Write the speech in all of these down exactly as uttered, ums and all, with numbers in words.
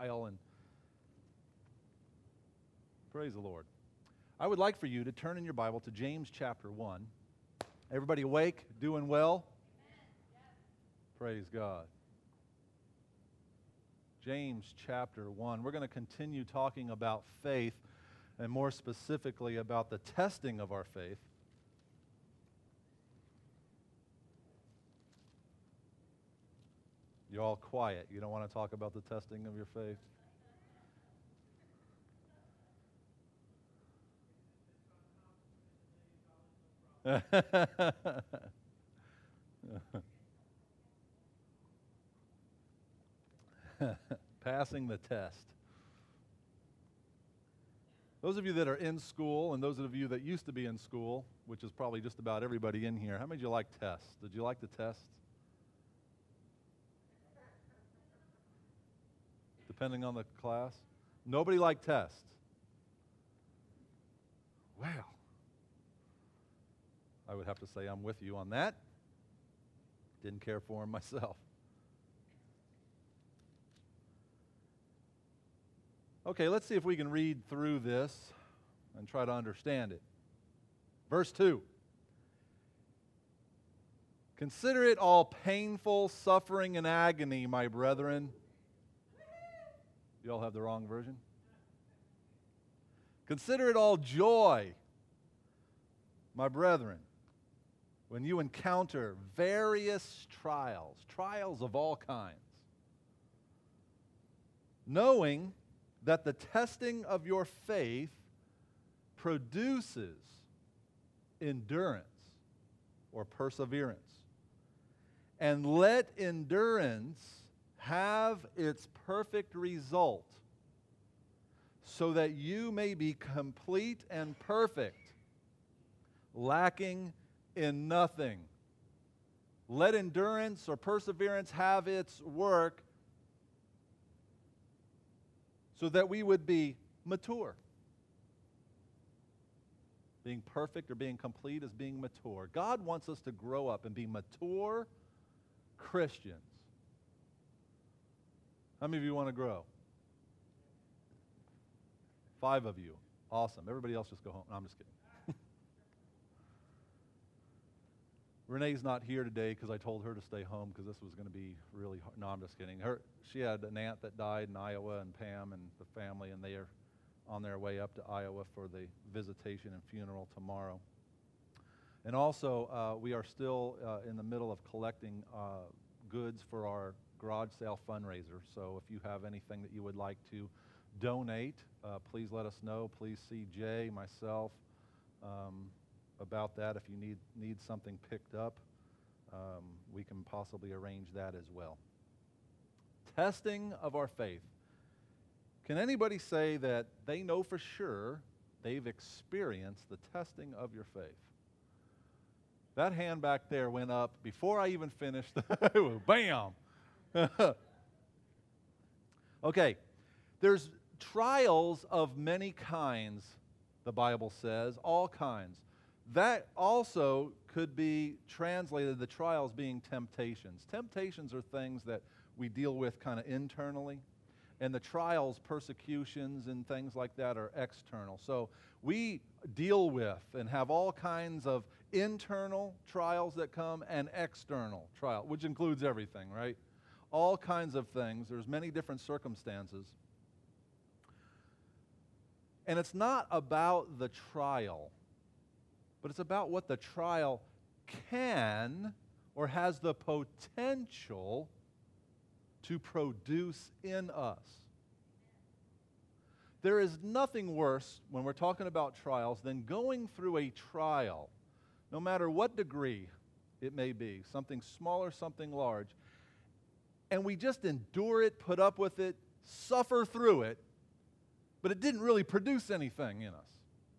trial. And praise the Lord. I would like for you to turn in your Bible to James chapter one. Everybody awake? Doing well? Praise God. James chapter one. We're going to continue talking about faith, and more specifically about the testing of our faith. You're all quiet. You don't want to talk about the testing of your faith? Passing the test. Those of you that are in school, and those of you that used to be in school, which is probably just about everybody in here, how many of you like tests? Did you like the tests? Depending on the class? Nobody liked tests. Well, I would have to say I'm with you on that. Didn't care for them myself. Okay, let's see if we can read through this and try to understand it. Verse two. Consider it all painful suffering and agony, my brethren. You all have the wrong version? Consider it all joy, my brethren, when you encounter various trials, trials of all kinds, knowing that the testing of your faith produces endurance or perseverance. And let endurance have its perfect result, so that you may be complete and perfect, lacking in nothing. Let endurance or perseverance have its work, so that we would be mature. Being perfect or being complete is being mature. God wants us to grow up and be mature Christians. How many of you want to grow? Five of you. Awesome. Everybody else just go home. No, I'm just kidding. Renee's not here today because I told her to stay home because this was going to be really hard. No, I'm just kidding. Her, she had an aunt that died in Iowa, and Pam and the family, and they are on their way up to Iowa for the visitation and funeral tomorrow. And also, uh, we are still uh, in the middle of collecting uh, goods for our garage sale fundraiser. So if you have anything that you would like to donate, uh, please let us know. Please see Jay, myself, um, about that. If you need need something picked up, um, we can possibly arrange that as well. Testing of our faith. Can anybody say that they know for sure they've experienced the testing of your faith? That hand back there went up before I even finished. Bam! Okay, there's trials of many kinds, the Bible says, all kinds. That also could be translated, the trials being temptations. Temptations are things that we deal with kind of internally, and the trials, persecutions, and things like that are external. So we deal with and have all kinds of internal trials that come and external trial, which includes everything, right? All kinds of things. There's many different circumstances. And it's not about the trial, but it's about what the trial can or has the potential to produce in us. There is nothing worse when we're talking about trials than going through a trial, no matter what degree it may be, something small or something large, and we just endure it, put up with it, suffer through it, but it didn't really produce anything in us.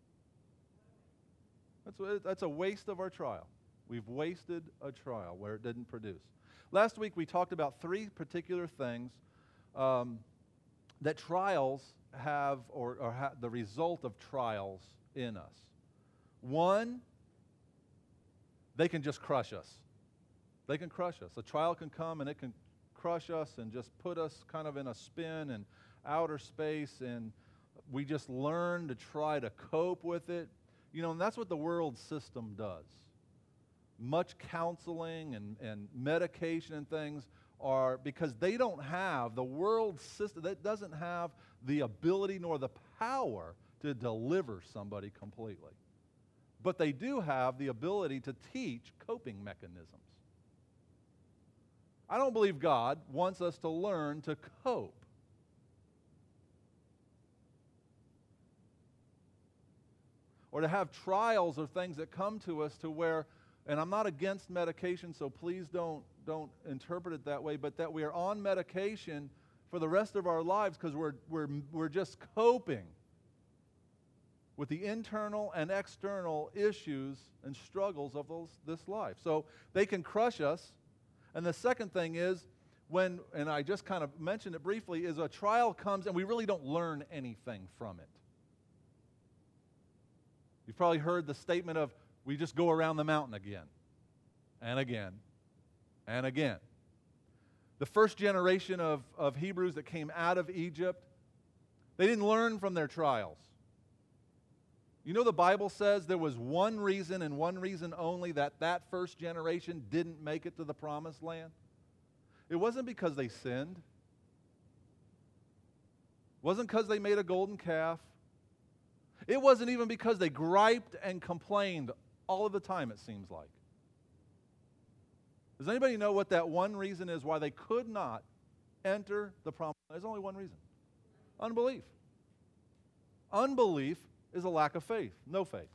That's, what, that's a waste of our trial. We've wasted a trial where it didn't produce. Last week we talked about three particular things um, that trials have, or, or ha- the result of trials in us. One, they can just crush us. They can crush us. A trial can come and it can crush us and just put us kind of in a spin and outer space, and we just learn to try to cope with it. You know, and that's what the world system does. Much counseling and, and medication and things are because they don't have, the world system, that doesn't have the ability nor the power to deliver somebody completely. But they do have the ability to teach coping mechanisms. I don't believe God wants us to learn to cope. Or to have trials or things that come to us to where, and I'm not against medication, so please don't, don't interpret it that way, but that we are on medication for the rest of our lives because we're, we're, we're just coping with the internal and external issues and struggles of those, this life. So they can crush us. And the second thing is, when, and I just kind of mentioned it briefly, is a trial comes and we really don't learn anything from it. You've probably heard the statement of, we just go around the mountain again, and again, and again. The first generation of, of Hebrews that came out of Egypt, they didn't learn from their trials. You know, the Bible says there was one reason and one reason only that that first generation didn't make it to the promised land. It wasn't because they sinned. It wasn't because they made a golden calf. It wasn't even because they griped and complained all of the time, it seems like. Does anybody know what that one reason is why they could not enter the promised land? There's only one reason. Unbelief. Unbelief is a lack of faith. No faith.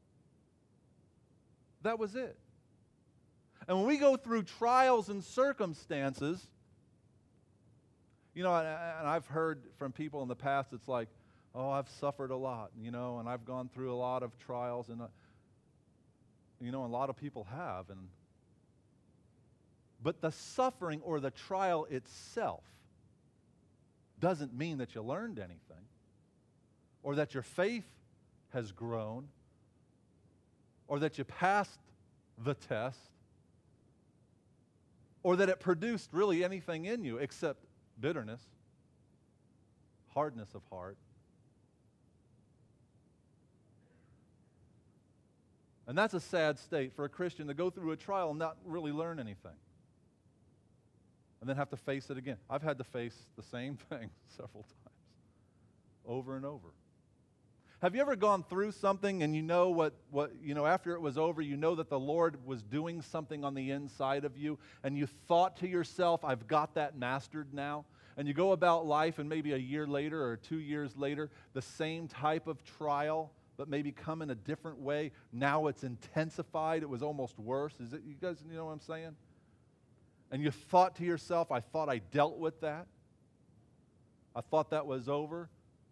That was it. And when we go through trials and circumstances, you know, and, and I've heard from people in the past, it's like, oh, I've suffered a lot, you know, and I've gone through a lot of trials, and, uh, you know, a lot of people have. And but the suffering or the trial itself doesn't mean that you learned anything or that your faith has grown or that you passed the test or that it produced really anything in you except bitterness, hardness of heart. And that's a sad state for a Christian to go through a trial and not really learn anything. And then have to face it again. I've had to face the same thing several times, over and over. Have you ever gone through something and you know what, what, you know, after it was over, you know that the Lord was doing something on the inside of you, and you thought to yourself, I've got that mastered now? And you go about life, and maybe a year later or two years later, the same type of trial, but maybe come in a different way. Now it's intensified. It was almost worse. Is it, you guys, you know what I'm saying? And you thought to yourself, I thought I dealt with that. I thought that was over.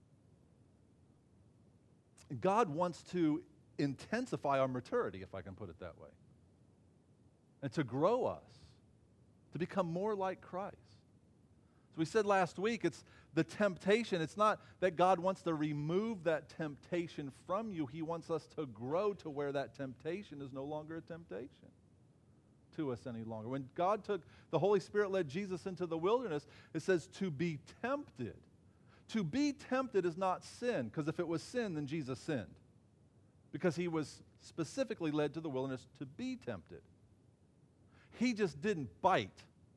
God wants to intensify our maturity, if I can put it that way, and to grow us, to become more like Christ. So we said last week, it's the temptation. It's not that God wants to remove that temptation from you. He wants us to grow to where that temptation is no longer a temptation to us any longer. When God took, the Holy Spirit led Jesus into the wilderness, it says to be tempted. To be tempted is not sin, because if it was sin, then Jesus sinned. Because he was specifically led to the wilderness to be tempted. He just didn't bite.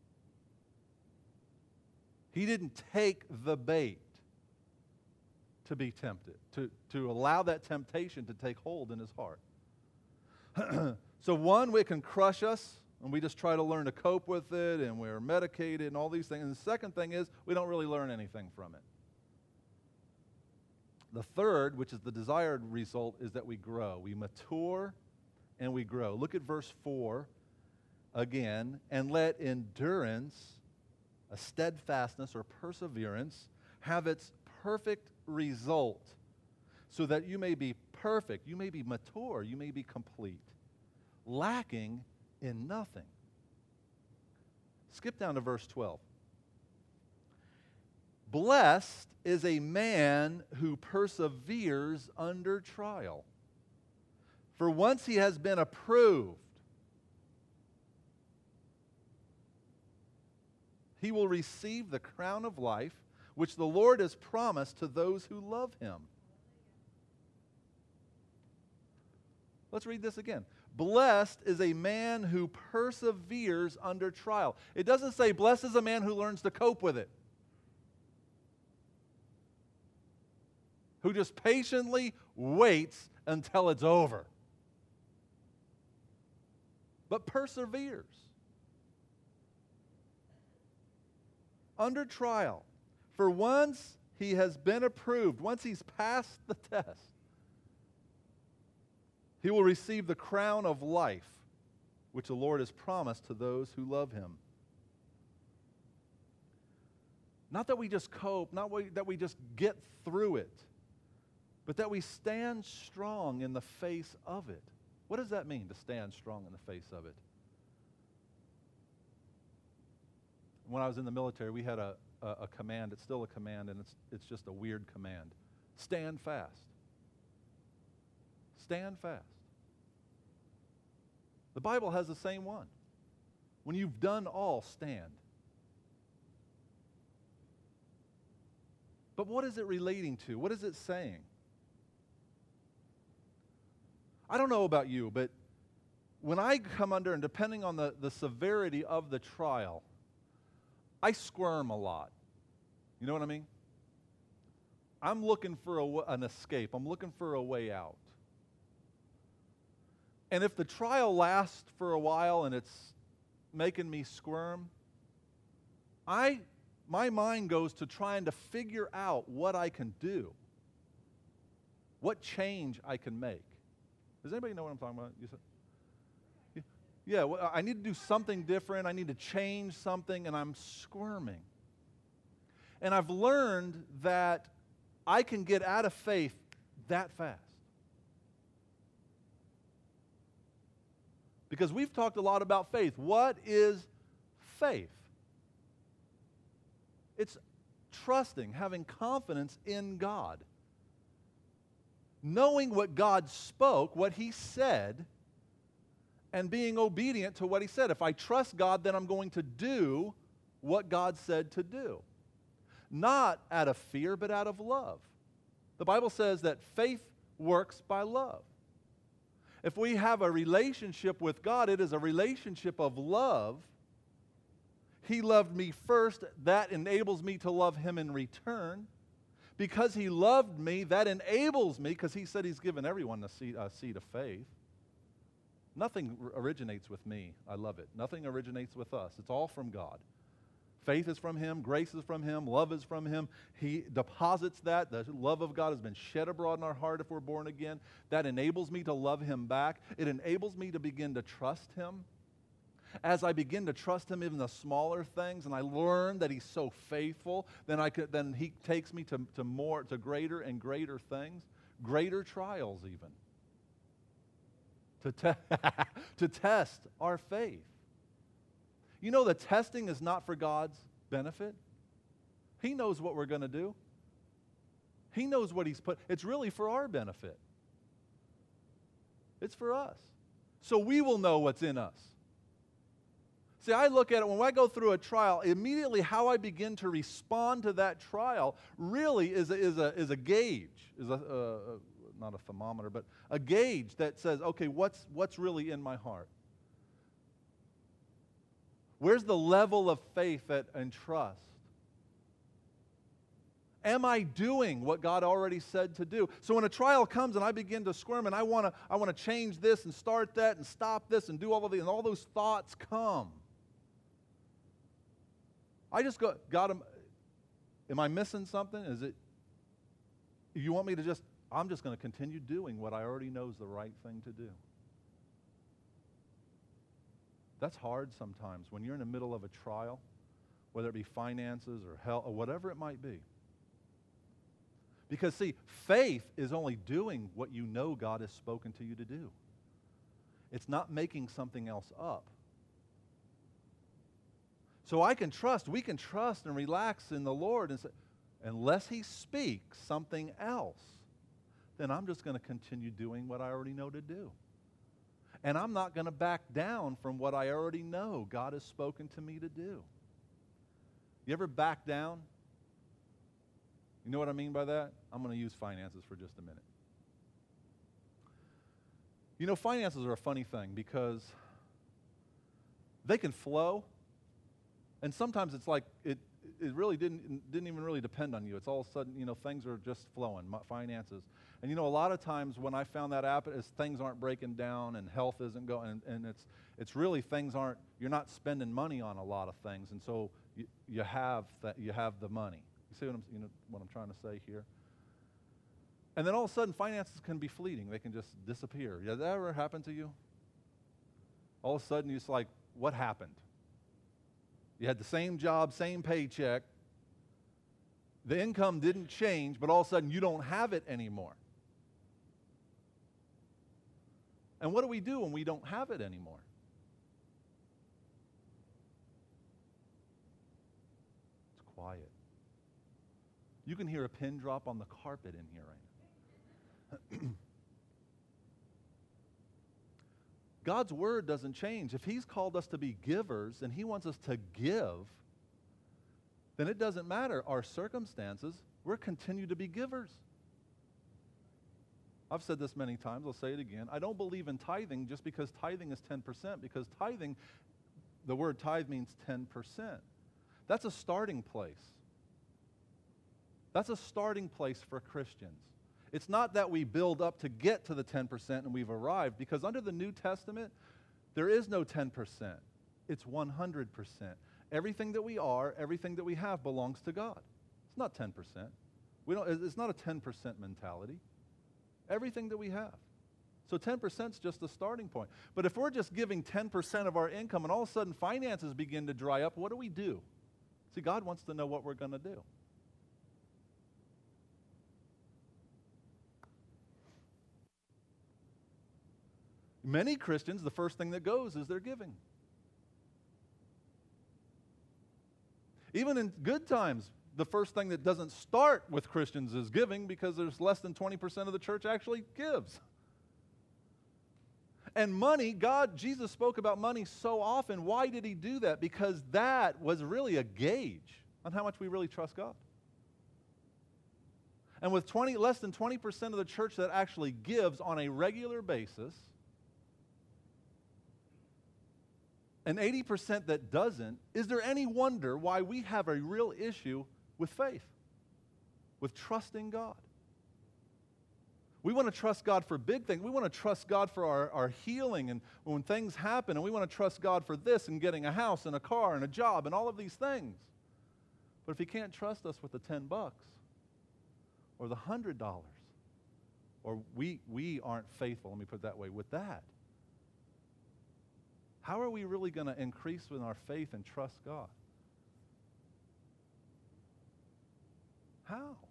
He didn't take the bait to be tempted, to, to allow that temptation to take hold in his heart. So one, it can crush us, and we just try to learn to cope with it, and we're medicated and all these things. And the second thing is, we don't really learn anything from it. The third, which is the desired result, is that we grow. We mature and we grow. Look at verse four again. And let endurance, a steadfastness or perseverance, have its perfect result, so that you may be perfect, you may be mature, you may be complete, lacking in nothing. Skip down to verse twelve. Blessed is a man who perseveres under trial. For once he has been approved, he will receive the crown of life, which the Lord has promised to those who love him. Let's read this again. Blessed is a man who perseveres under trial. It doesn't say, blessed is a man who learns to cope with it, who just patiently waits until it's over, but perseveres under trial. For once he has been approved, once he's passed the test, he will receive the crown of life, which the Lord has promised to those who love him. Not that we just cope, not that we just get through it, but that we stand strong in the face of it. What does that mean, to stand strong in the face of it? When I was in the military, we had a, a, a command. It's still a command, and it's, it's just a weird command. Stand fast. Stand fast. The Bible has the same one. When you've done all, stand. But what is it relating to? What is it saying? I don't know about you, but when I come under, and depending on the, the severity of the trial, I squirm a lot. You know what I mean? I'm looking for a, an escape. I'm looking for a way out. And if the trial lasts for a while and it's making me squirm, I, my mind goes to trying to figure out what I can do, what change I can make. Does anybody know what I'm talking about? You said, yeah, well, I need to do something different. I need to change something, and I'm squirming. And I've learned that I can get out of faith that fast. Because we've talked a lot about faith. What is faith? It's trusting, having confidence in God. Knowing what God spoke, what he said, and being obedient to what he said. If I trust God, then I'm going to do what God said to do. Not out of fear, but out of love. The Bible says that faith works by love. If we have a relationship with God, it is a relationship of love. He loved me first. That enables me to love him in return. Because he loved me, that enables me, because he said he's given everyone a seed, a seed of faith. Nothing originates with me. I love it. Nothing originates with us. It's all from God. Faith is from him. Grace is from him. Love is from him. He deposits that. The love of God has been shed abroad in our heart if we're born again. That enables me to love him back. It enables me to begin to trust him. As I begin to trust him in the smaller things, and I learn that he's so faithful, then I could, then he takes me to, to more, to greater and greater things, greater trials even, to, te- to test our faith. You know, the testing is not for God's benefit. He knows what we're going to do. He knows what he's put. It's really for our benefit. It's for us. So we will know what's in us. See, I look at it, when I go through a trial, immediately how I begin to respond to that trial really is a, is a, is a gauge, is a, uh, not a thermometer, but a gauge that says, okay, what's, what's really in my heart? Where's the level of faith that, and trust? Am I doing what God already said to do? So when a trial comes and I begin to squirm and I want to I want to change this and start that and stop this and do all of these, and all those thoughts come, I just go, God, am, am I missing something? Is it, you want me to just, I'm just going to continue doing what I already know is the right thing to do. That's hard sometimes when you're in the middle of a trial, whether it be finances or health or whatever it might be. Because, see, faith is only doing what you know God has spoken to you to do. It's not making something else up. So I can trust, we can trust and relax in the Lord and say, unless he speaks something else, then I'm just going to continue doing what I already know to do. And I'm not going to back down from what I already know God has spoken to me to do. You ever back down? You know what I mean by that? I'm going to use finances for just a minute. You know, finances are a funny thing because they can flow, and sometimes it's like it it really didn't didn't even really depend on you. It's all of a sudden, you know, things are just flowing, finances. And you know, a lot of times when I found that out is things aren't breaking down and health isn't going, and, and it's it's really things aren't, you're not spending money on a lot of things, and so you, you have that you have the money. You see what I'm you know what I'm trying to say here? And then all of a sudden, finances can be fleeting. They can just disappear. Has that ever happened to you? All of a sudden, it's like, what happened? You had the same job, same paycheck. The income didn't change, but all of a sudden, you don't have it anymore. And what do we do when we don't have it anymore? It's quiet. You can hear a pin drop on the carpet in here right now. God's word doesn't change. If he's called us to be givers and he wants us to give, then it doesn't matter our circumstances. We're continue to be givers. I've said this many times. I'll say it again. I don't believe in tithing just because tithing is ten percent, because tithing, the word tithe means ten percent. That's a starting place. That's a starting place for Christians. It's not that we build up to get to the ten percent and we've arrived, because under the New Testament, there is no ten percent. It's one hundred percent. Everything that we are, everything that we have belongs to God. It's not ten percent. We don't, it's not a ten percent mentality. Everything that we have. So ten percent is just the starting point. But if we're just giving ten percent of our income and all of a sudden finances begin to dry up, what do we do? See, God wants to know what we're going to do. Many Christians, the first thing that goes is their giving. Even in good times, the first thing that doesn't start with Christians is giving, because there's less than twenty percent of the church actually gives. And money, God, Jesus spoke about money so often. Why did he do that? Because that was really a gauge on how much we really trust God. And with twenty, less than twenty percent of the church that actually gives on a regular basis, and eighty percent that doesn't, is there any wonder why we have a real issue with faith, with trusting God? We want to trust God for big things. We want to trust God for our, our healing and when things happen, and we want to trust God for this and getting a house and a car and a job and all of these things. But if he can't trust us with the ten bucks or the one hundred dollars, or we, we aren't faithful, let me put it that way, with that, how are we really going to increase in our faith and trust God? How?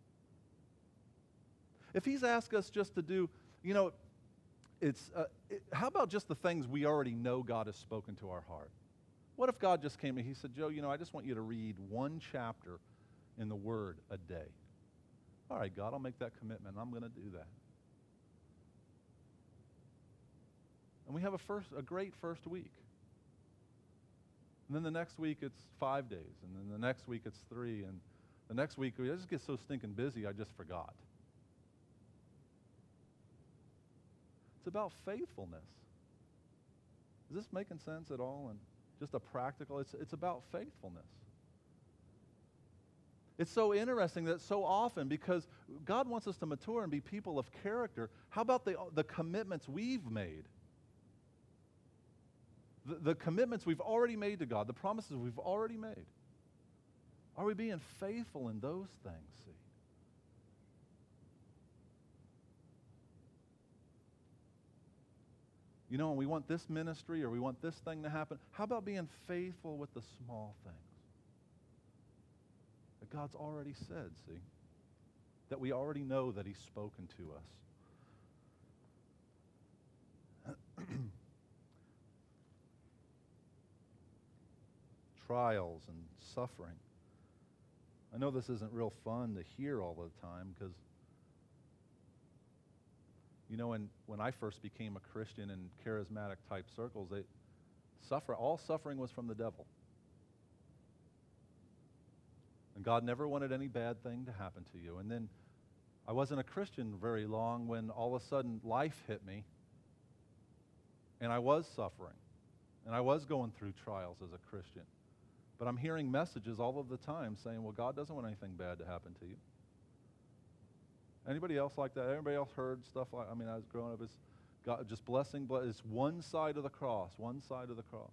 If he's asked us just to do, you know, it's uh, it, how about just the things we already know God has spoken to our heart? What if God just came and he said, Joe, you know, I just want you to read one chapter in the Word a day. All right, God, I'll make that commitment. I'm going to do that. And we have a first, a great first week. And then the next week it's five days. And then the next week it's three. And the next week I just get so stinking busy I just forgot. It's about faithfulness. Is this making sense at all? And just a practical, it's, it's about faithfulness. It's so interesting that so often, because God wants us to mature and be people of character, how about the, the commitments we've made? The, the commitments we've already made to God, the promises we've already made. Are we being faithful in those things? See? You know, when we want this ministry or we want this thing to happen, how about being faithful with the small things that God's already said, see? That we already know that he's spoken to us. Trials and suffering. I know this isn't real fun to hear all the time, because you know, when, when I first became a Christian in charismatic type circles, they suffer, all suffering was from the devil. And God never wanted any bad thing to happen to you. And then I wasn't a Christian very long when all of a sudden life hit me, and I was suffering, and I was going through trials as a Christian. But I'm hearing messages all of the time saying, well, God doesn't want anything bad to happen to you. Anybody else like that? Anybody else heard stuff like, I mean, I was growing up, it's God, just blessing, bless, it's one side of the cross, one side of the cross.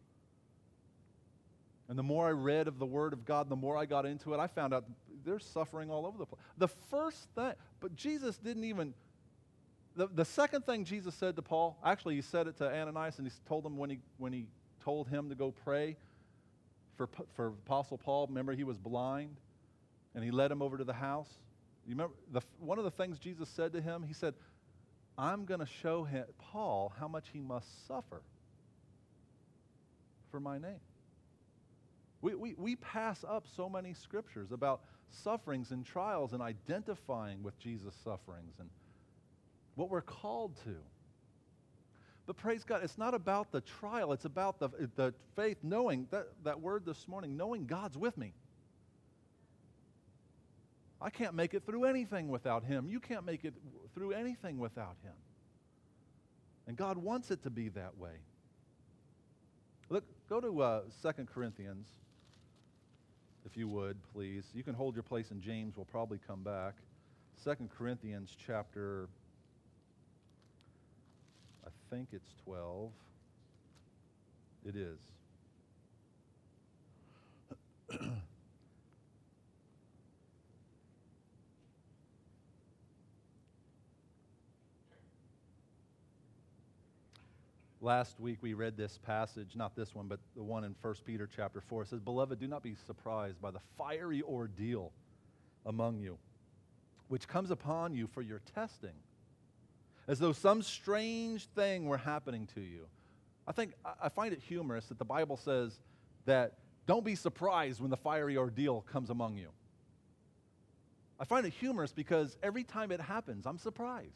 And the more I read of the Word of God, the more I got into it, I found out there's suffering all over the place. The first thing, but Jesus didn't even, the, the second thing Jesus said to Paul, actually he said it to Ananias, and he told him when he, when he told him to go pray for, for Apostle Paul. Remember, he was blind, and he led him over to the house. You remember, the, one of the things Jesus said to him, he said, I'm going to show him, Paul how much he must suffer for my name. We, we, we pass up so many scriptures about sufferings and trials and identifying with Jesus' sufferings and what we're called to. But praise God, it's not about the trial. It's about the, the faith, knowing, that, that word this morning, knowing God's with me. I can't make it through anything without Him. You can't make it through anything without Him. And God wants it to be that way. Look, go to uh, Second Corinthians, if you would, please. You can hold your place in James. We'll probably come back. Second Corinthians chapter, I think it's twelve. It is. Last week we read this passage, not this one, but the one in First Peter chapter four. It says, Beloved, do not be surprised by the fiery ordeal among you, which comes upon you for your testing, as though some strange thing were happening to you. I think, I find it humorous that the Bible says that don't be surprised when the fiery ordeal comes among you. I find it humorous because every time it happens, I'm surprised.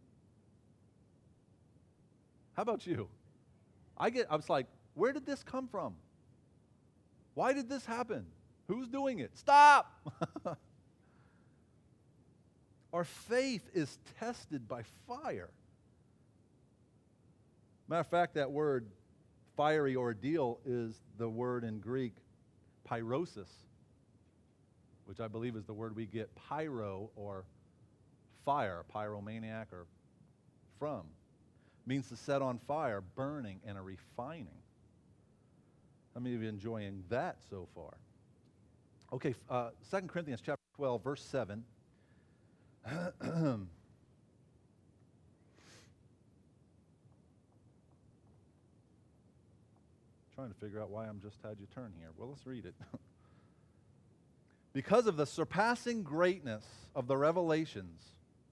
How about you? I get, I was like, where did this come from? Why did this happen? Who's doing it? Stop! Our faith is tested by fire. Matter of fact, that word, fiery ordeal, is the word in Greek, pyrosis, which I believe is the word we get pyro or fire, pyromaniac or from. Means to set on fire, burning, and a refining. How many of you are enjoying that so far? Okay, uh, Second Corinthians chapter twelve, verse seven. Trying to figure out why I'm just had you turn here. Well, let's read it. Because of the surpassing greatness of the revelations,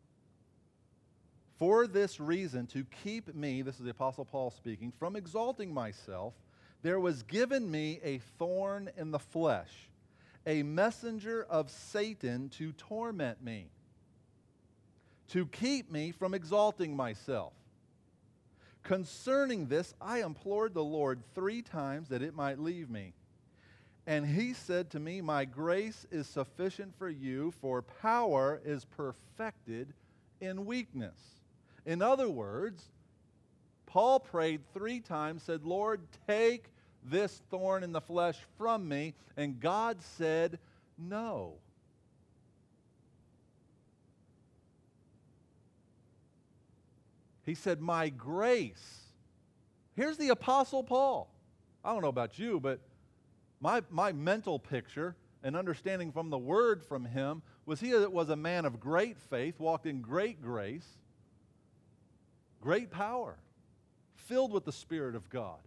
for this reason, to keep me, this is the Apostle Paul speaking, from exalting myself, there was given me a thorn in the flesh, a messenger of Satan to torment me, to keep me from exalting myself. Concerning this, I implored the Lord three times that it might leave me. And He said to me, my grace is sufficient for you, for power is perfected in weakness. In other words, Paul prayed three times, said, Lord, take this thorn in the flesh from me. And God said, no. He said, my grace. Here's the Apostle Paul. I don't know about you, but my, my mental picture and understanding from the word from him was he was a man of great faith, walked in great grace, great power, filled with the Spirit of God.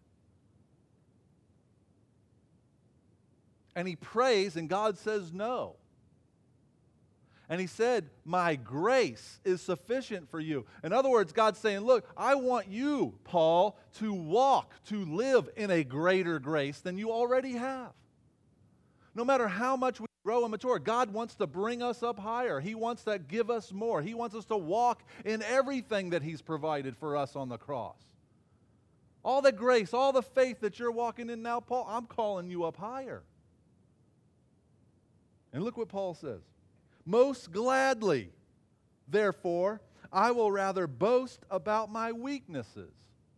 And he prays, and God says no. And he said, my grace is sufficient for you. In other words, God's saying, look, I want you, Paul, to walk, to live in a greater grace than you already have. No matter how much we grow and mature, God wants to bring us up higher. He wants to give us more. He wants us to walk in everything that He's provided for us on the cross. All the grace, all the faith that you're walking in now, Paul, I'm calling you up higher. And look what Paul says. Most gladly, therefore, I will rather boast about my weaknesses,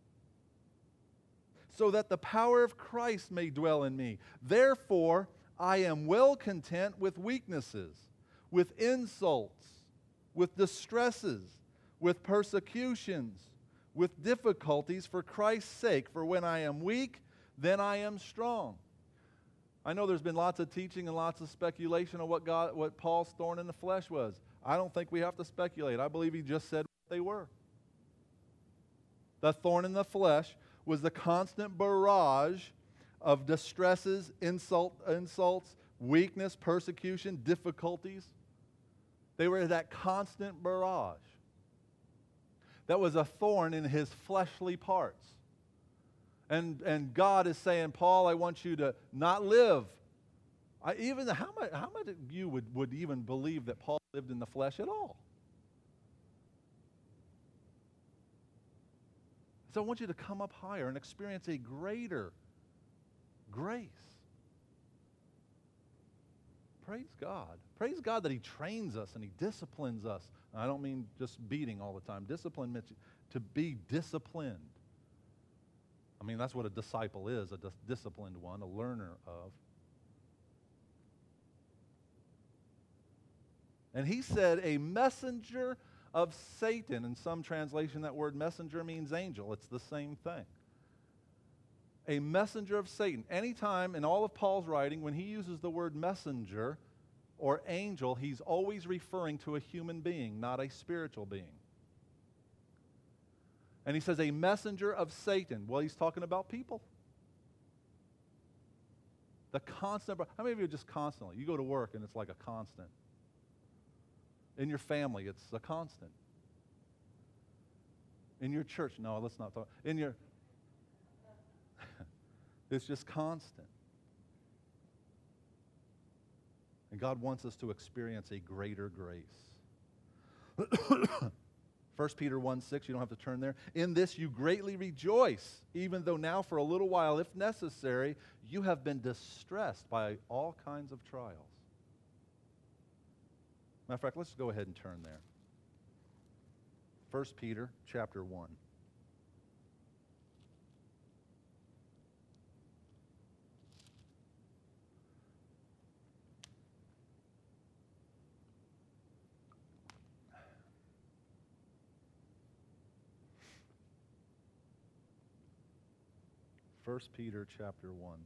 so that the power of Christ may dwell in me. Therefore, I am well content with weaknesses, with insults, with distresses, with persecutions, with difficulties for Christ's sake. For when I am weak, then I am strong. I know there's been lots of teaching and lots of speculation on what God, what Paul's thorn in the flesh was. I don't think we have to speculate. I believe he just said what they were. The thorn in the flesh was the constant barrage of distresses, insult, insults, weakness, persecution, difficulties. They were that constant barrage. That was a thorn in his fleshly parts. And, and God is saying, Paul, I want you to not live. I, even how much, how much of you would, would even believe that Paul lived in the flesh at all? So I want you to come up higher and experience a greater grace. Praise God. Praise God that he trains us and he disciplines us. And I don't mean just beating all the time. Discipline means to be disciplined. I mean, that's what a disciple is, a dis- disciplined one, a learner of. And he said, a messenger of Satan. In some translation, that word messenger means angel. It's the same thing. A messenger of Satan. Anytime in all of Paul's writing, when he uses the word messenger or angel, he's always referring to a human being, not a spiritual being. And he says, a messenger of Satan. Well, he's talking about people. The constant. How many of you just constantly? You go to work and it's like a constant. In your family, it's a constant. In your church, no, let's not talk. In your, it's just constant. And God wants us to experience a greater grace. First Peter one six, you don't have to turn there. In this you greatly rejoice, even though now for a little while, if necessary, you have been distressed by all kinds of trials. Matter of fact, let's go ahead and turn there. First Peter chapter one. First Peter chapter one.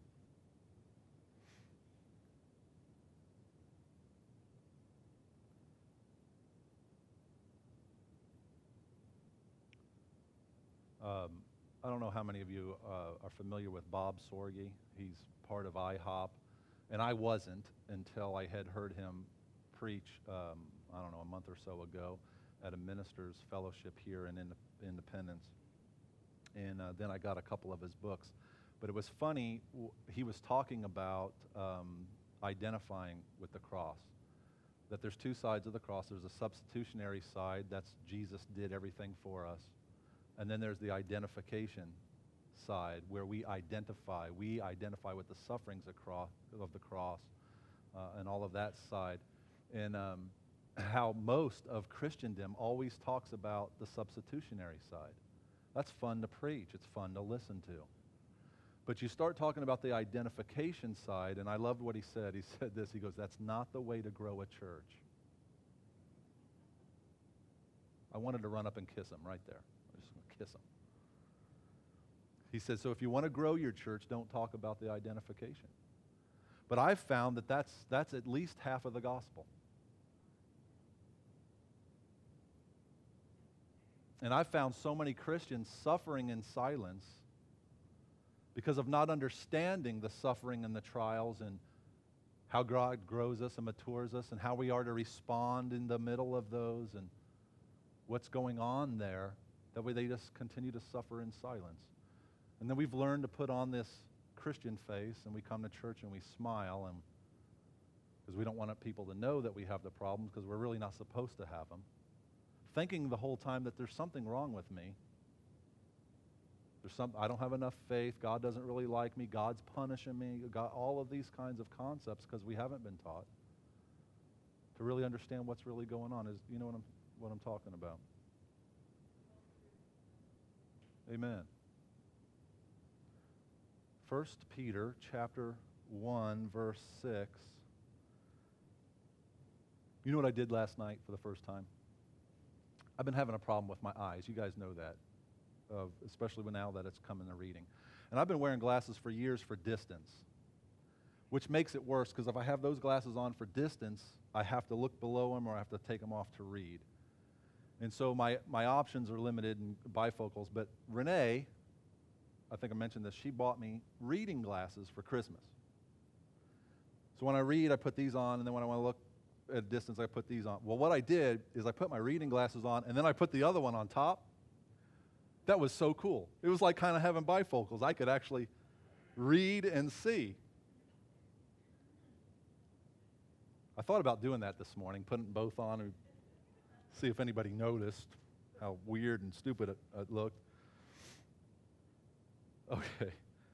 Um, I don't know how many of you uh, are familiar with Bob Sorge. He's part of I hop, and I wasn't until I had heard him preach, um, I don't know, a month or so ago at a minister's fellowship here in Ind- Independence. And uh, then I got a couple of his books. But it was funny, w- he was talking about um, identifying with the cross, that there's two sides of the cross. There's a substitutionary side, that's Jesus did everything for us. And then there's the identification side, where we identify. We identify with the sufferings across, of the cross uh, and all of that side. And um, how most of Christendom always talks about the substitutionary side. That's fun to preach. It's fun to listen to. But you start talking about the identification side, and I loved what he said. He said this. He goes, that's not the way to grow a church. I wanted to run up and kiss him right there. Kiss him. He says, so if you want to grow your church, don't talk about the identification. But I've found that that's, that's at least half of the gospel. And I've found so many Christians suffering in silence because of not understanding the suffering and the trials and how God grows us and matures us and how we are to respond in the middle of those and what's going on there. That way they just continue to suffer in silence. And then we've learned to put on this Christian face, and we come to church and we smile, and because we don't want people to know that we have the problems, because we're really not supposed to have them. Thinking the whole time that there's something wrong with me. There's some, I don't have enough faith. God doesn't really like me. God's punishing me. God, all of these kinds of concepts because we haven't been taught. to really understand what's really going on. Is you know what I'm what I'm talking about? Amen. First Peter chapter one, verse six. You know what I did last night for the first time? I've been having a problem with my eyes. You guys know that, uh, especially now that it's coming to reading. And I've been wearing glasses for years for distance, which makes it worse because if I have those glasses on for distance, I have to look below them or I have to take them off to read. And so my, my options are limited in bifocals. But Renee, I think I mentioned this, she bought me reading glasses for Christmas. So when I read, I put these on, and then when I want to look at a distance, I put these on. Well, what I did is I put my reading glasses on, and then I put the other one on top. That was so cool. It was like kind of having bifocals. I could actually read and see. I thought about doing that this morning, putting both on and see if anybody noticed how weird and stupid it, it looked. Okay.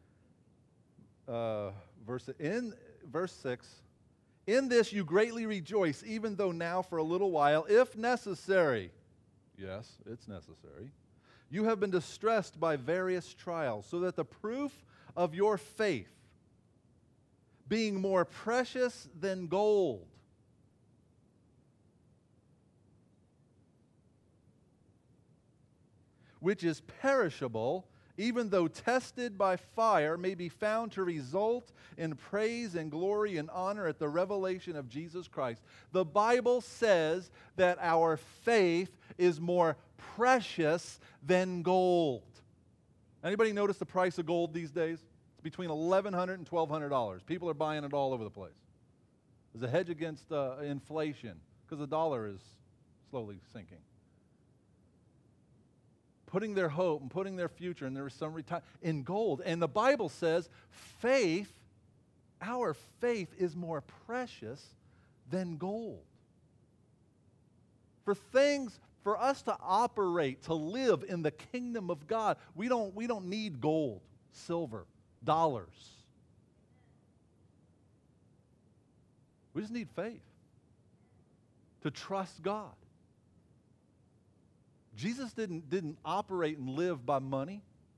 Uh, verse in verse six. In this you greatly rejoice, even though now for a little while, if necessary, yes, it's necessary, you have been distressed by various trials, so that the proof of your faith, being more precious than gold, which is perishable, even though tested by fire, may be found to result in praise and glory and honor at the revelation of Jesus Christ. The Bible says that our faith is more precious than gold. Anybody notice the price of gold these days? It's between eleven hundred dollars and twelve hundred dollars. People are buying it all over the place. There's a hedge against uh, inflation because the dollar is slowly sinking. Putting their hope and putting their future, and there is some reti- in gold. And the Bible says faith, our faith is more precious than gold. For things, for us to operate, to live in the kingdom of God, we don't, we don't need gold, silver, dollars. We just need faith to trust God. Jesus didn't, didn't operate and live by money.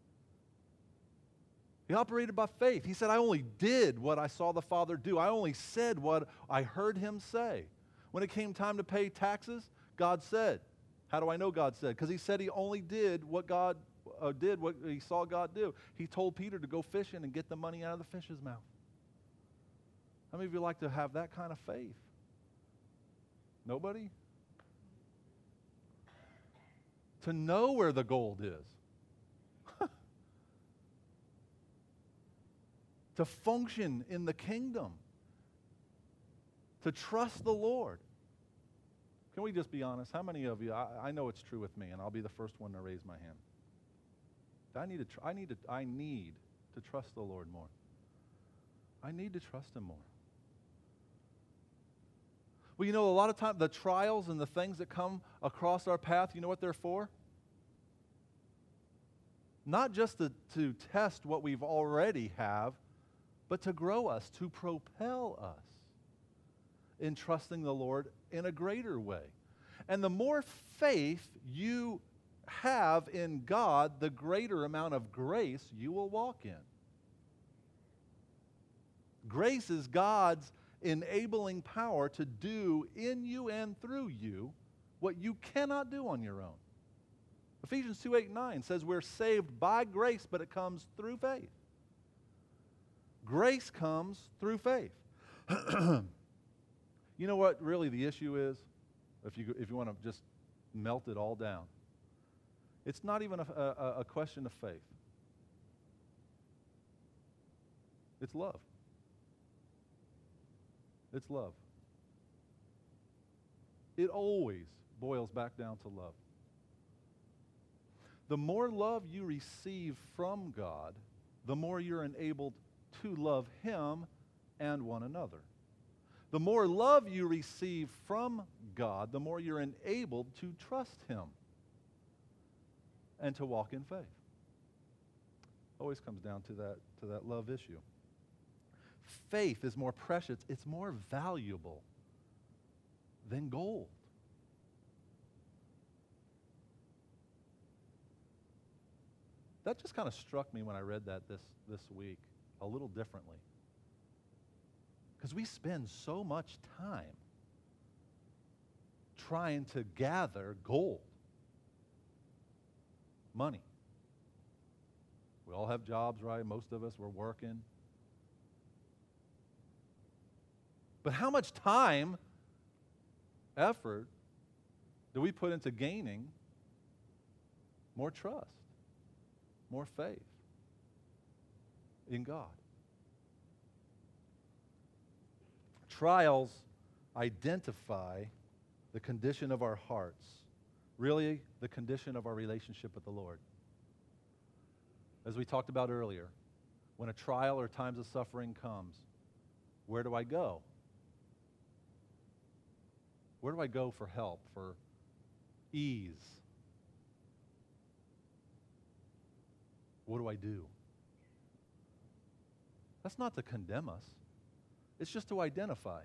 He operated by faith. He said, I only did what I saw the Father do. I only said what I heard him say. When it came time to pay taxes, God said. How do I know God said? Because he said he only did what God uh, did, what he saw God do. He told Peter to go fishing and get the money out of the fish's mouth. How many of you like to have that kind of faith? Nobody? To know where the gold is. To function in the kingdom. To trust the Lord. Can we just be honest? How many of you, I, I know it's true with me, and I'll be the first one to raise my hand. I need to, tr- I need to, I need to trust the Lord more. I need to trust him more. Well, you know, a lot of times the trials and the things that come across our path, you know what they're for? Not just to, to test what we've already have, but to grow us, to propel us in trusting the Lord in a greater way. And the more faith you have in God, the greater amount of grace you will walk in. Grace is God's enabling power to do in you and through you what you cannot do on your own. Ephesians two, eight, and nine says we're saved by grace, but it comes through faith. Grace comes through faith. You know what really the issue is? If you, if you want to just melt it all down. It's not even a, a, a question of faith. It's love. It's love. It always boils back down to love. The more love you receive from God, the more you're enabled to love him and one another. The more love you receive from God, the more you're enabled to trust him and to walk in faith. Always comes down to that, to that love issue. Faith is more precious, it's more valuable than gold. That just kind of struck me when I read that this, this week a little differently. Because we spend so much time trying to gather gold, money. We all have jobs, right? Most of us, we're working. But how much time, effort, do we put into gaining more trust, more faith in God? Trials identify the condition of our hearts, really the condition of our relationship with the Lord. As we talked about earlier, when a trial or times of suffering comes, where do I go? Where do I go for help, for ease? What do I do? That's not to condemn us. It's just to identify.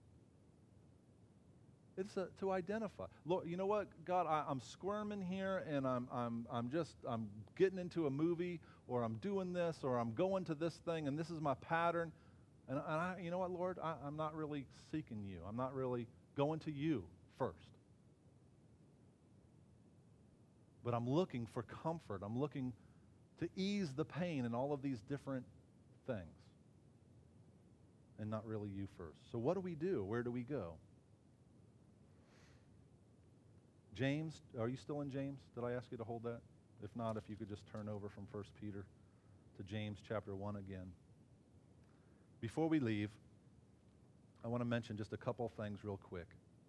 It's a, to identify. Lord, you know what, God, I, I'm squirming here, and I'm I'm I'm just I'm getting into a movie, or I'm doing this, or I'm going to this thing, and this is my pattern. And, and I, you know what, Lord, I, I'm not really seeking you. I'm not really going to you first. But I'm looking for comfort. I'm looking to ease the pain in all of these different things, and not really you first. So what do we do? Where do we go? James, are you still in James? Did I ask you to hold that? If not, if you could just turn over from First Peter to James chapter one again. Before we leave, I want to mention just a couple things real quick.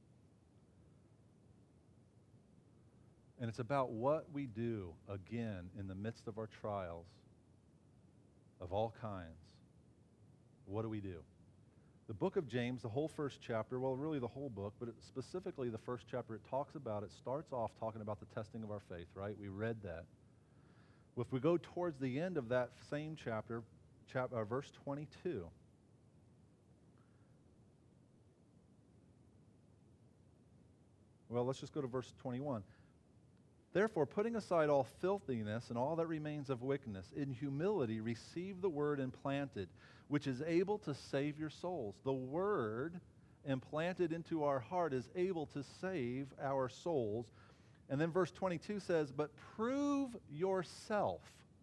And it's about what we do, again, in the midst of our trials of all kinds. What do we do? The book of James, the whole first chapter, well, really the whole book, but it, specifically the first chapter, it talks about, it starts off talking about the testing of our faith, right? We read that. If we go towards the end of that same chapter, chap, uh, verse twenty-two, well, let's just go to verse twenty-one. Therefore, putting aside all filthiness and all that remains of wickedness, in humility receive the word implanted, which is able to save your souls. The word implanted into our heart is able to save our souls. And then verse twenty-two says, but prove yourself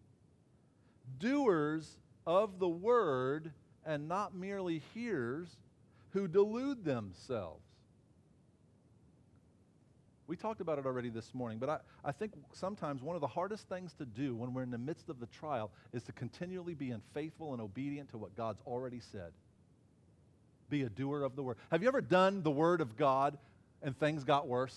doers of the word and not merely hearers who delude themselves. We talked about it already this morning, but I, I think sometimes one of the hardest things to do when we're in the midst of the trial is to continually be faithful and obedient to what God's already said. Be a doer of the word. Have you ever done the word of God and things got worse?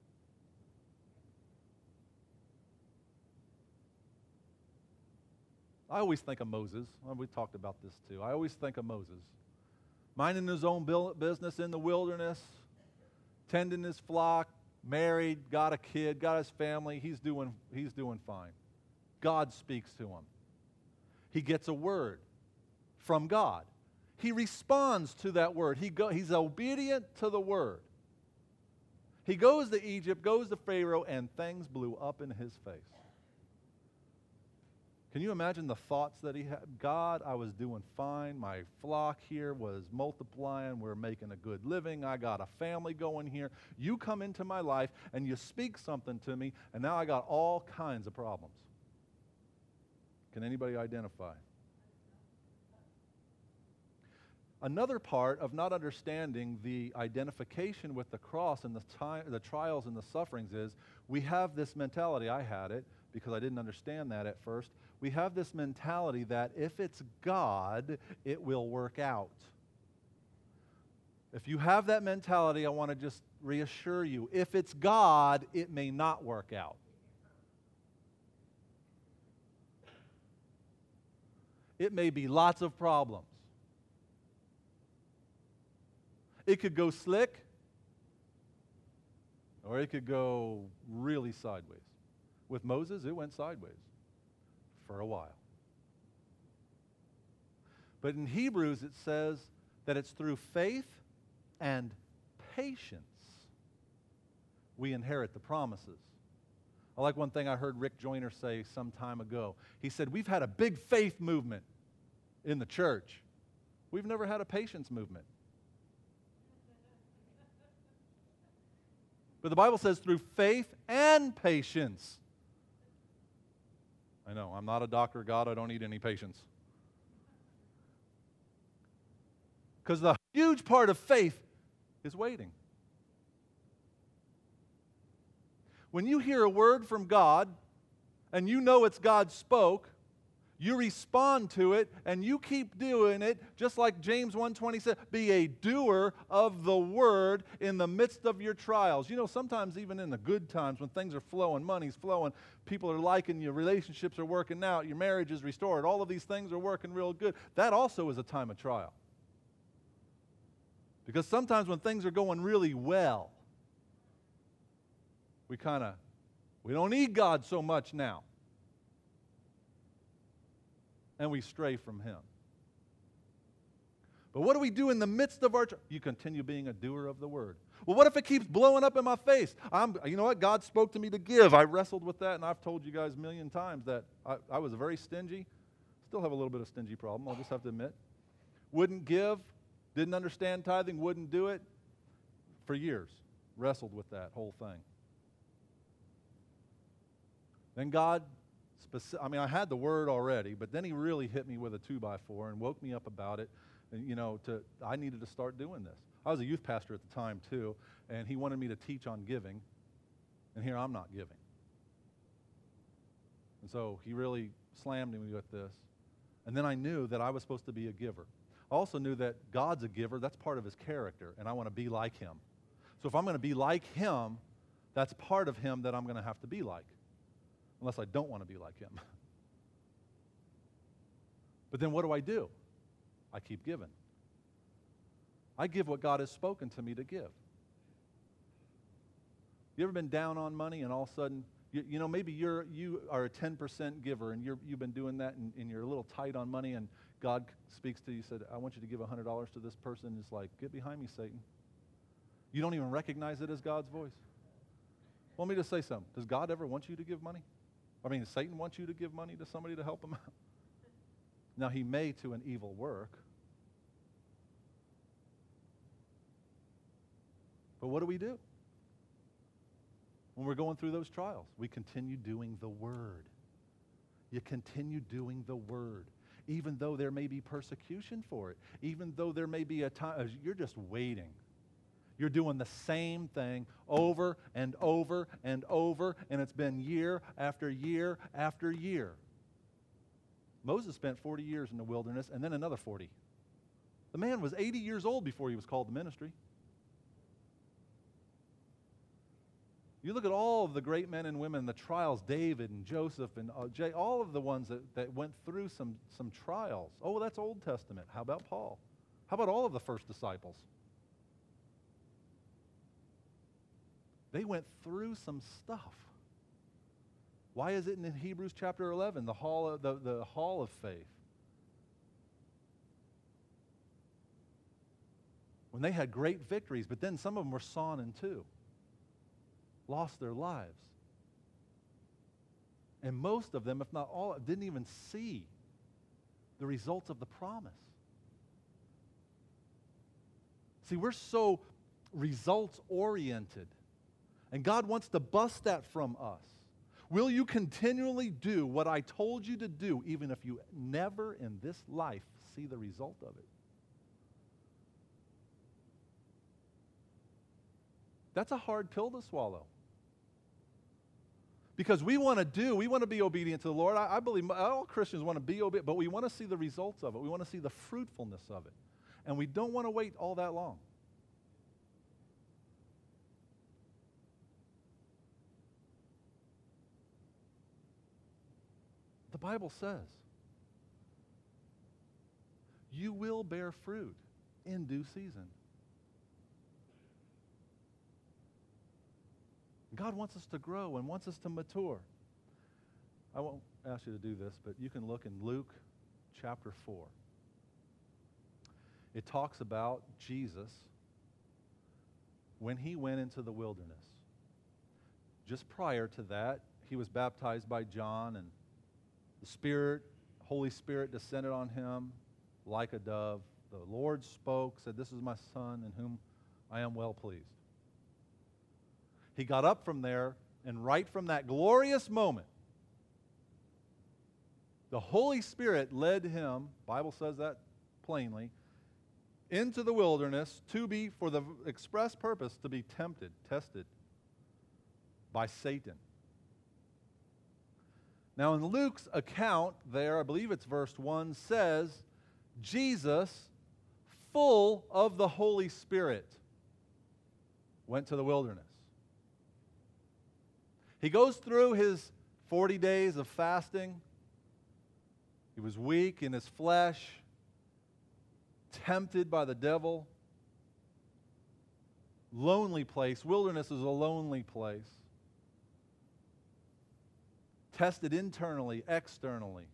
I always think of Moses. Well, we talked about this too. I always think of Moses. Minding his own business in the wilderness, tending his flock, married, got a kid, got his family. He's doing, he's doing fine. God speaks to him. He gets a word from God. He responds to that word. He go, he's obedient to the word. He goes to Egypt, goes to Pharaoh, and things blew up in his face. Can you imagine the thoughts that he had? God, I was doing fine. My flock here was multiplying. We're making a good living. I got a family going here. You come into my life and you speak something to me, and now I got all kinds of problems. Can anybody identify? Another part of not understanding the identification with the cross and the, ti- the trials and the sufferings is we have this mentality. I had it because I didn't understand that at first. We have this mentality that if it's God, it will work out. If you have that mentality, I want to just reassure you, if it's God, it may not work out. It may be lots of problems. It could go slick, or it could go really sideways. With Moses, it went sideways for a while. But in Hebrews, it says that it's through faith and patience we inherit the promises. I like one thing I heard Rick Joyner say some time ago. He said, we've had a big faith movement in the church. We've never had a patience movement. But the Bible says through faith and patience. I know, I'm not a doctor of God. I don't need any patience. Because the huge part of faith is waiting. When you hear a word from God and you know it's God spoke, you respond to it and you keep doing it, just like James one twenty said, be a doer of the word in the midst of your trials. You know, sometimes even in the good times when things are flowing, money's flowing, people are liking you, relationships are working out, your marriage is restored, all of these things are working real good. That also is a time of trial. Because sometimes when things are going really well, we kind of, we don't need God so much now. And we stray from Him. But what do we do in the midst of our trial? You continue being a doer of the word. Well, what if it keeps blowing up in my face? I'm, you know what? God spoke to me to give. I wrestled with that, and I've told you guys a million times that I, I was very stingy. Still have a little bit of stingy problem, I'll just have to admit. Wouldn't give, didn't understand tithing, wouldn't do it. For years, wrestled with that whole thing. Then God, speci- I mean, I had the word already, but then He really hit me with a two by four and woke me up about it. And, you know, to I needed to start doing this. I was a youth pastor at the time, too, and he wanted me to teach on giving, and here I'm not giving. And so he really slammed me with this. And then I knew that I was supposed to be a giver. I also knew that God's a giver. That's part of His character, and I want to be like Him. So if I'm going to be like Him, that's part of Him that I'm going to have to be like, unless I don't want to be like Him. But then what do I do? I keep giving. I give what God has spoken to me to give. You ever been down on money and all of a sudden, you, you know, maybe you're, you are a ten percent giver and you're, you've been doing that and, and you're a little tight on money and God speaks to you, said, I want you to give one hundred dollars to this person. It's like, get behind me, Satan. You don't even recognize it as God's voice. Want me to say something? Does God ever want you to give money? I mean, does Satan want you to give money to somebody to help him out? Now, he may to an evil work. But what do we do? When we're going through those trials, we continue doing the Word. You continue doing the Word. Even though there may be persecution for it. Even though there may be a time, you're just waiting. You're doing the same thing over and over and over, and it's been year after year after year. Moses spent forty years in the wilderness and then another forty. The man was eighty years old before he was called to ministry. You look at all of the great men and women, the trials, David and Joseph and uh, Jay, all of the ones that, that went through some, some trials. Oh, well, that's Old Testament. How about Paul? How about all of the first disciples? They went through some stuff. Why is it in Hebrews chapter eleven, the hall of, the, the hall of faith? When they had great victories, but then some of them were sawn in two. Lost their lives. And most of them, if not all, didn't even see the results of the promise. See, we're so results-oriented, and God wants to bust that from us. Will you continually do what I told you to do, even if you never in this life see the result of it? That's a hard pill to swallow. Because we want to do, we want to be obedient to the Lord. I, I believe all Christians want to be obedient, but we want to see the results of it. We want to see the fruitfulness of it. And we don't want to wait all that long. The Bible says, you will bear fruit in due season. God wants us to grow and wants us to mature. I won't ask you to do this, but you can look in Luke chapter four. It talks about Jesus when he went into the wilderness. just prior to that, he was baptized by John, and the Spirit, Holy Spirit descended on him like a dove. The Lord spoke, said, "This is my Son in whom I am well pleased." He got up from there, and right from that glorious moment, the Holy Spirit led him, Bible says that plainly, into the wilderness to be, for the express purpose, to be tempted, tested by Satan. Now in Luke's account there, I believe it's verse one, says, Jesus, full of the Holy Spirit, went to the wilderness. He goes through his forty days of fasting. He was weak in his flesh, tempted by the devil. Lonely place. Wilderness is a lonely place. Tested internally, externally.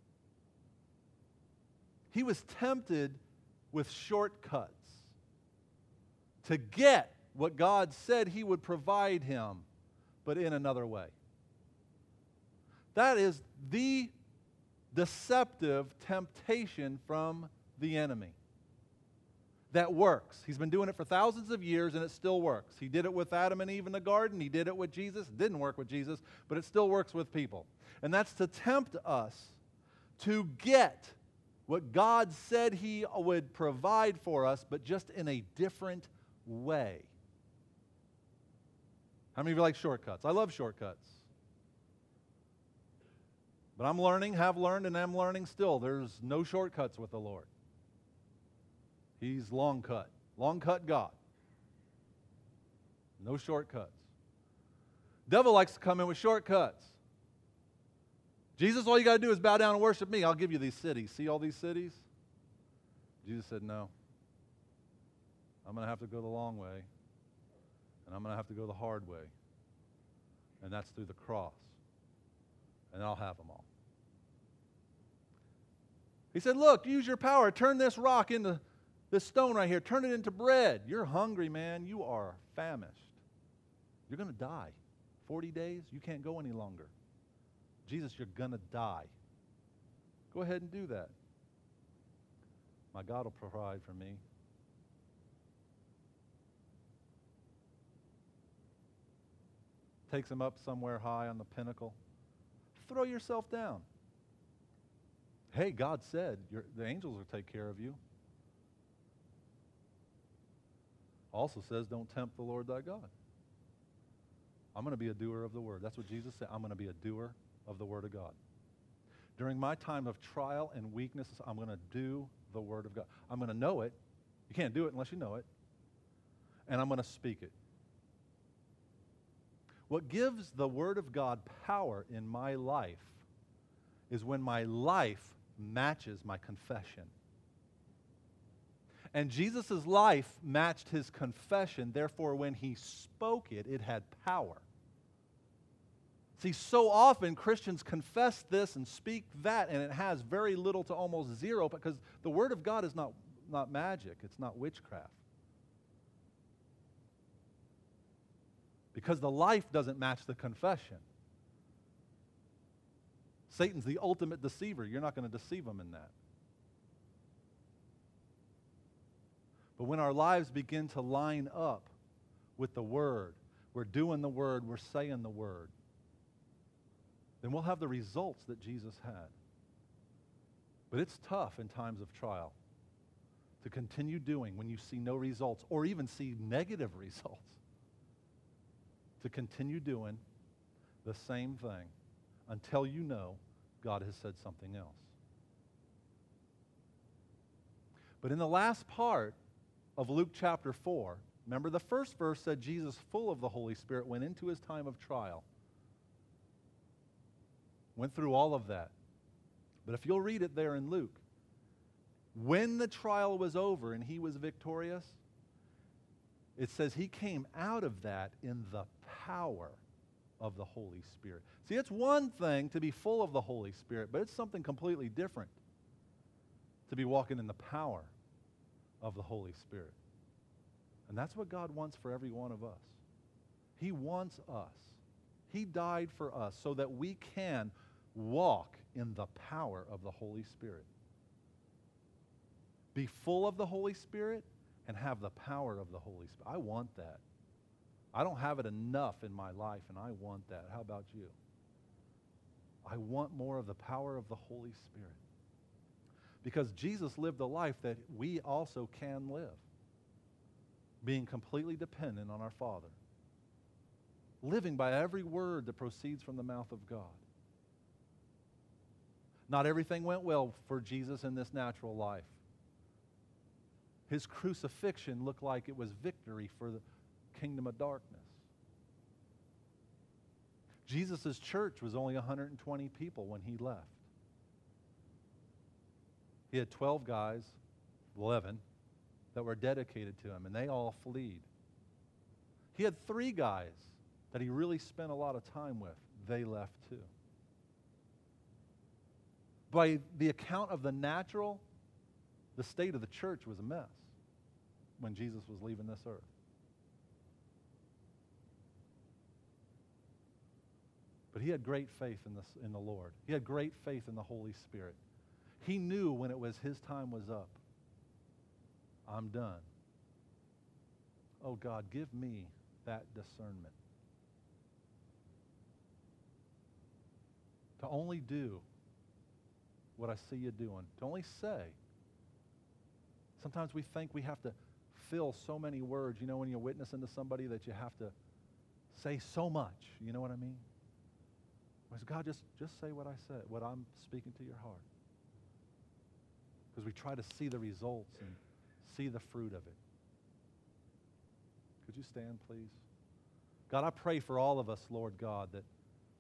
He was tempted with shortcuts to get what God said he would provide him, but in another way. That is the deceptive temptation from the enemy. That works. He's been doing it for thousands of years, and it still works. He did it with Adam and Eve in the garden. He did it with Jesus. It didn't work with Jesus, but it still works with people. And that's to tempt us to get what God said he would provide for us, but just in a different way. How many of you like shortcuts? I love shortcuts. But I'm learning, have learned, and am learning still. There's no shortcuts with the Lord. He's long cut. Long cut God. No shortcuts. Devil likes to come in with shortcuts. Jesus, all you got to do is bow down and worship me. I'll give you these cities. See all these cities? Jesus said, no. I'm going to have to go the long way. And I'm going to have to go the hard way. And that's through the cross. And I'll have them all. He said, look, use your power. Turn this rock into, this stone right here, turn it into bread. You're hungry, man. You are famished. You're going to die. forty days, you can't go any longer. Jesus, you're going to die. Go ahead and do that. My God will provide for me. Takes him up somewhere high on the pinnacle. Throw yourself down. Hey, God said your, the angels will take care of you. Also says, don't tempt the Lord thy God. I'm going to be a doer of the word. That's what Jesus said. I'm going to be a doer of the word of God. During my time of trial and weakness, I'm going to do the word of God. I'm going to know it. You can't do it unless you know it. And I'm going to speak it. What gives the word of God power in my life is when my life matches my confession. And Jesus' life matched his confession. Therefore, when he spoke it, it had power. See, so often Christians confess this and speak that, and it has very little to almost zero, because the Word of God is not, not magic. It's not witchcraft. Because the life doesn't match the confession. Satan's the ultimate deceiver. You're not going to deceive him in that. But when our lives begin to line up with the Word, we're doing the Word, we're saying the Word, then we'll have the results that Jesus had. But it's tough in times of trial to continue doing when you see no results, or even see negative results, to continue doing the same thing until you know God has said something else. But in the last part of Luke chapter four, remember the first verse said Jesus, full of the Holy Spirit, went into his time of trial. Went through all of that. But if you'll read it there in Luke, when the trial was over and he was victorious, it says he came out of that in the power of the Holy Spirit. See, it's one thing to be full of the Holy Spirit, but it's something completely different to be walking in the power of the Holy Spirit. And that's what God wants for every one of us. He wants us He died for us so that we can walk in the power of the Holy Spirit. Be full of the Holy Spirit and have the power of the Holy Spirit. I want that. I don't have it enough in my life, and I want that. How about you? I want more of the power of the Holy Spirit. Because Jesus lived a life that we also can live, being completely dependent on our Father, living by every word that proceeds from the mouth of God. Not everything went well for Jesus in this natural life. His crucifixion looked like it was victory for the kingdom of darkness. Jesus' church was only one hundred twenty people when he left. He had twelve guys, eleven, that were dedicated to him, and they all fled. He had three guys that he really spent a lot of time with. They left too. By the account of the natural, the state of the church was a mess when Jesus was leaving this earth. But he had great faith in, this, in the Lord. He had great faith in the Holy Spirit. He knew when it was his time was up. I'm done. Oh God, give me that discernment. To only do what I see you doing. To only say. Sometimes we think we have to fill so many words. You know, when you're witnessing to somebody that you have to say so much. You know what I mean? Whereas God, just, just say what I said, what I'm speaking to your heart. Because we try to see the results and see the fruit of it. Could you stand, please? God, I pray for all of us, Lord God, that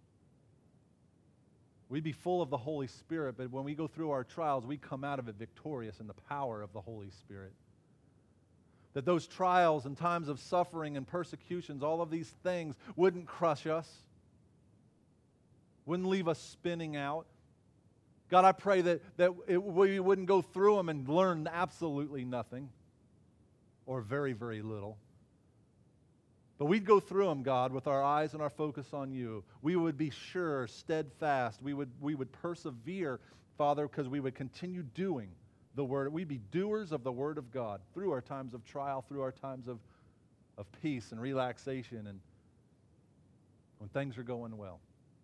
we'd be full of the Holy Spirit, but when we go through our trials, we come out of it victorious in the power of the Holy Spirit. That those trials and times of suffering and persecutions, all of these things wouldn't crush us, wouldn't leave us spinning out. God, I pray that, that it, we wouldn't go through them and learn absolutely nothing or very, very little. But we'd go through them, God, with our eyes and our focus on you. We would be sure, steadfast. We would, we would persevere, Father, because we would continue doing the Word. We'd be doers of the Word of God through our times of trial, through our times of, of peace and relaxation, and when things are going well.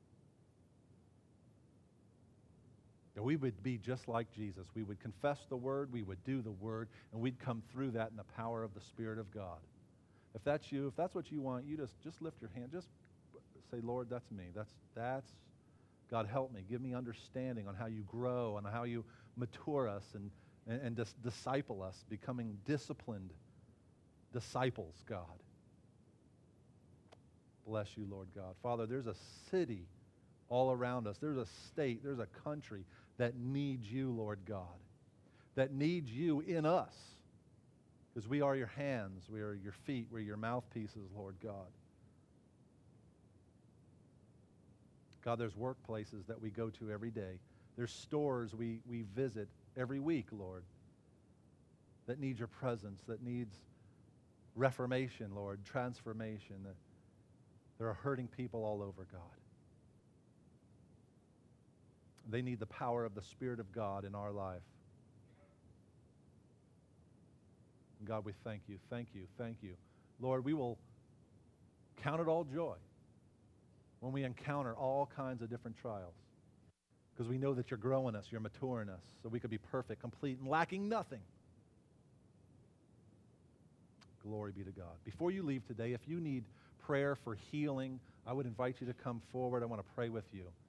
That we would be just like Jesus. We would confess the Word, we would do the Word, and we'd come through that in the power of the Spirit of God. If that's you, if that's what you want, you just, just lift your hand. Just say, Lord, that's me. That's, that's, God, help me. Give me understanding on how you grow and how you mature us and, and, and dis- disciple us, becoming disciplined disciples, God. Bless you, Lord God. Father, there's a city all around us. There's a state, there's a country that needs you, Lord God, that needs you in us. Because we are your hands, we are your feet, we're your mouthpieces, Lord God. God, there's workplaces that we go to every day. There's stores we, we visit every week, Lord, that need your presence, that needs reformation, Lord, transformation. That there are hurting people all over, God. They need the power of the Spirit of God in our life. God, we thank you, thank you, thank you. Lord, we will count it all joy when we encounter all kinds of different trials, because we know that you're growing us, you're maturing us, so we could be perfect, complete, and lacking nothing. Glory be to God. Before you leave today, if you need prayer for healing, I would invite you to come forward. I want to pray with you.